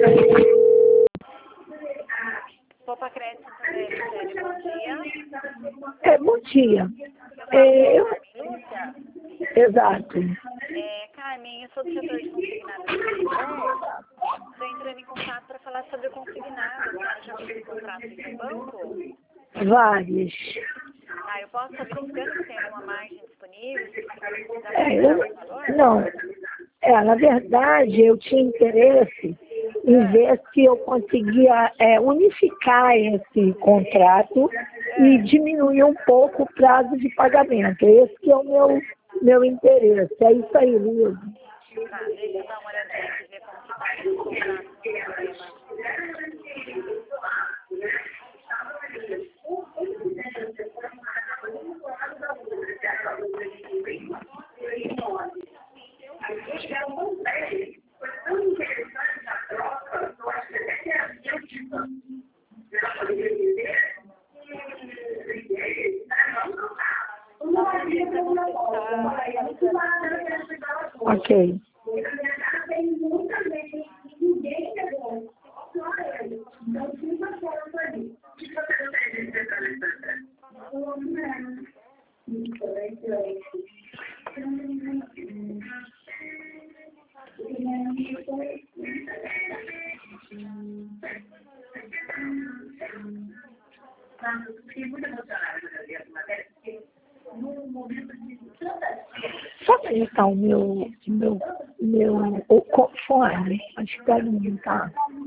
Poupa Crédito Santander, bom dia. Bom dia. Lúcia? Exato. Carmen, eu sou do setor de consignado de reserva. Estou entrando em contato para falar sobre o consignado. A senhora já fez contrato com o banco? Várias. Eu posso estar verificando se tem alguma margem disponível? Não. Na verdade, eu tinha interesse em ver se eu conseguia unificar esse contrato e diminuir um pouco o prazo de pagamento. Esse que é o meu interesse. É isso aí, Luiz. Deixa eu dar uma olhadinha aqui, ver como que está esse contrato no sistema. Ok. Só conectar o meu fone. Acho que deve não tá.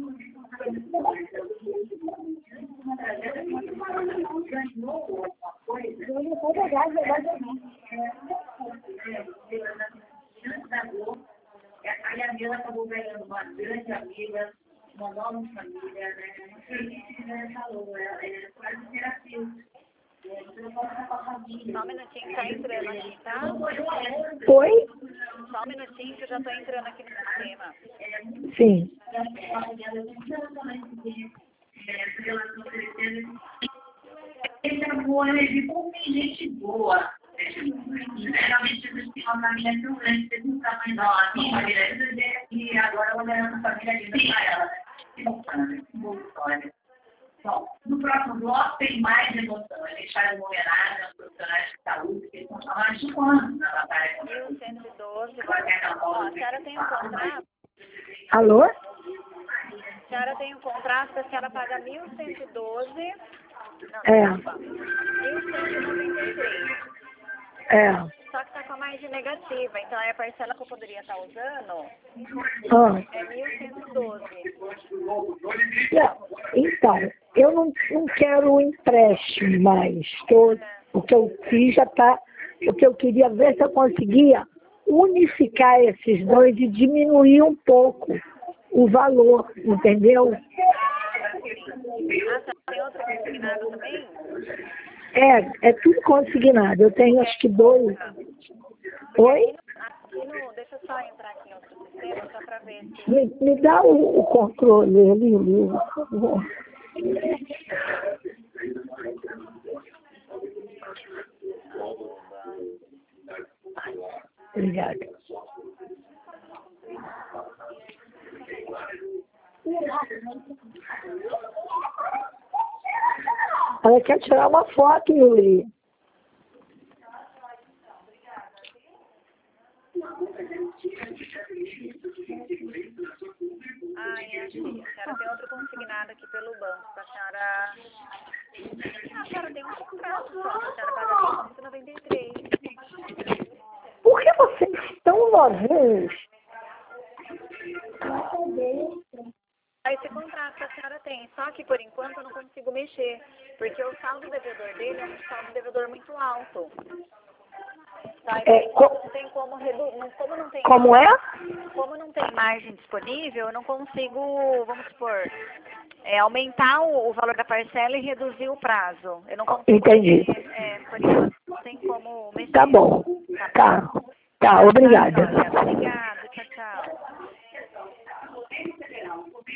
Aí a Mila acabou ganhando uma grande amiga, uma nova família, né? Feliz, falou, ela é quase terapia. Você não pode ficar com a família. Só um minutinho, tá entrando aqui, tá? Oi? Só um minutinho que eu já tô entrando aqui no sistema. Sim. Esse amor, ele como tem gente boa. Geralmente eles têm uma família tão grande, tem um tamanho não. A minha família é grande e agora eu vou ganhar uma família linda para ela. Que bacana, que boa história. Bom, no próximo bloco tem mais emoção. A gente faz uma homenagem aos profissionais de saúde que estão há mais de 5 anos na batalha. 1112. A senhora tem um contrato? Alô? A senhora tem um contrato, a senhora paga 1.112. Não, desculpa. 1.193. Só que está com a margem negativa, então aí a parcela que eu poderia estar usando é 1.112. Então, eu não quero empréstimo mais. O que eu fiz já está. O que eu queria ver se eu conseguia unificar esses dois e diminuir um pouco o valor, entendeu? Tem outro consignado também? É tudo consignado. Eu tenho acho que 2. Oi? Deixa eu só entrar aqui em outro sistema, só para ver se... Me dá o controle ali, por favor. Obrigada. Ela quer tirar uma foto, Yuri. Achei. A senhora tem outro consignado aqui pelo banco. A senhora tem um contrato só. A senhora paga 193. Por que vocês estão novinhos? Esse contrato que a senhora tem, só que por enquanto eu não consigo mexer, porque o saldo devedor dele é um saldo devedor muito alto. Tá, não tem como reduzir, como não tem... Como é? Como não tem margem disponível, eu não consigo, vamos supor, aumentar o valor da parcela e reduzir o prazo. Eu não consigo. Entendi. Por enquanto não tem como mexer. Tá bom. Tá, obrigada. Obrigada.